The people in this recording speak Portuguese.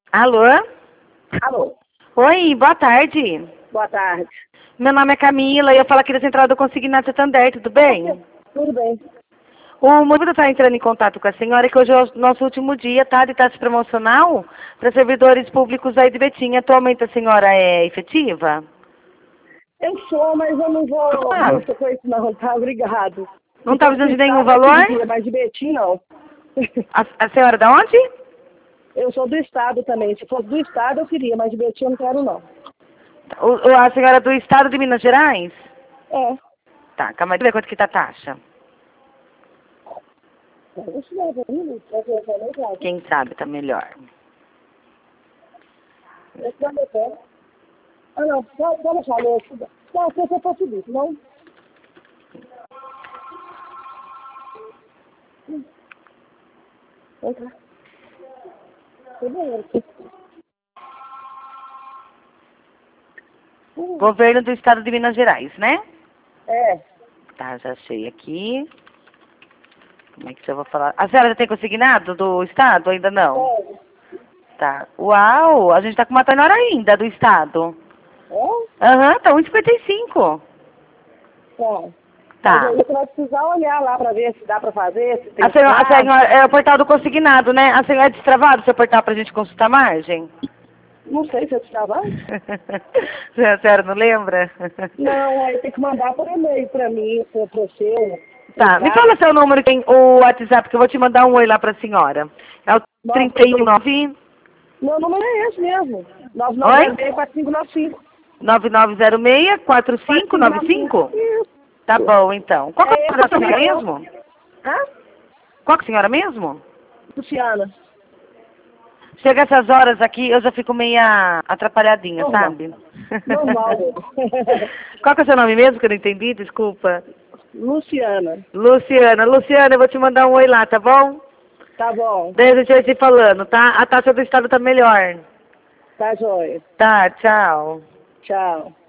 Alô? Alô, Oi, boa tarde. boa tarde. Meu nome é Camila e eu falo aqui da Central do Consignado Santander, tudo bem? Tudo bem? O motivo de eu estar entrando em contato com a senhora é que hoje é o nosso último dia, tá, de taxa promocional para servidores públicos aí de Betim. Atualmente a senhora é efetiva? Eu sou, mas eu não vou Ah, muito com isso não, tá? Obrigado. não Se está fosse do precisando de nenhum estado, eu valor? queria, mas de Betim, não. A senhora é da onde? Eu sou do estado também. Se fosse do estado, eu queria, mas de Betim eu não quero, não. A senhora é do estado de Minas Gerais? É. Tá, calma aí, deixa eu ver quanto que tá a taxa. Quem sabe tá melhor. Ah, não, só deixar ler. Não, se você for subir, não. Vem cá. Governo do estado de Minas Gerais, né? É. Tá, já achei aqui. Como é que eu vou falar? A senhora já tem consignado do estado? Ainda não? É. Tá. Uau, a gente tá com uma menor ainda do estado. É? Aham, tá 1,55. É. Mas Tá. aí você vai precisar olhar lá pra ver se dá pra fazer, se tem A senhora espaço. é o portal do consignado, né? A senhora é destravado o seu portal pra gente consultar a margem? Não sei se eu te trabalho. A senhora não lembra? Não, aí tem que mandar por e-mail pra mim, pra você, Tá, me fala seu número, o WhatsApp, que eu vou te mandar um oi lá pra senhora. É o 319... Meu número é esse mesmo. Oi? 9906-4595. 9906-4595? Isso. Tá bom, então. Qual que é É o nome esse da senhora mesmo. mesmo? Hã? Qual que é a senhora mesmo? Luciana. Chega essas horas aqui, eu já fico meia atrapalhadinha, Normal. sabe? Normal mesmo. Qual que é o seu nome mesmo, que eu não entendi? Desculpa. Luciana. Luciana. Luciana, eu vou te mandar um oi lá, tá bom? Tá bom. Daí a gente vai se falando, tá? A taxa do estado tá melhor. Tá joia. Tá, tchau. Tchau.